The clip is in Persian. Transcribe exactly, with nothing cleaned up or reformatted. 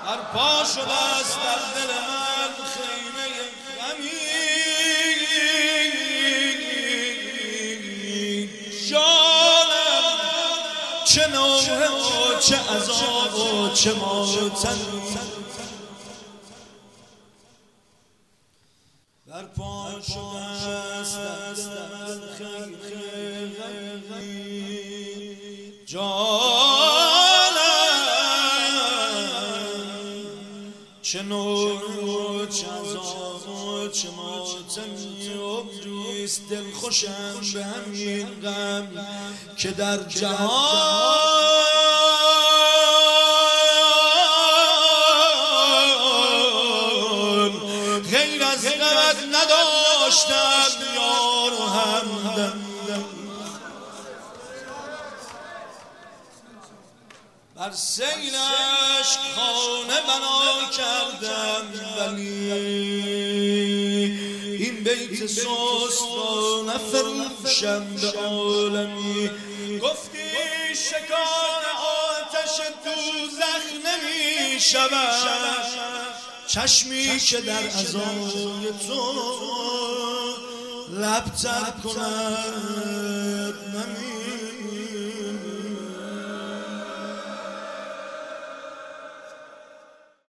برپا شده است در دل من خیمه غمی جانم چه نوحه و چه عذاب و چه ماتمی برپا شده است در دل من خیمه غمی جانم چه نور چه عذاب و چه ماتمی عمریست دل خوشم به همین غم که در جهان غیر از غمت نداشتم یار و همدم بر سیلش خانه بنا کردم ولی این بیت سوست را نفروشم به عالمی گفتی شکار آتش دوزخ نمی شود چشمی که در عزای تو لب تر کند نمی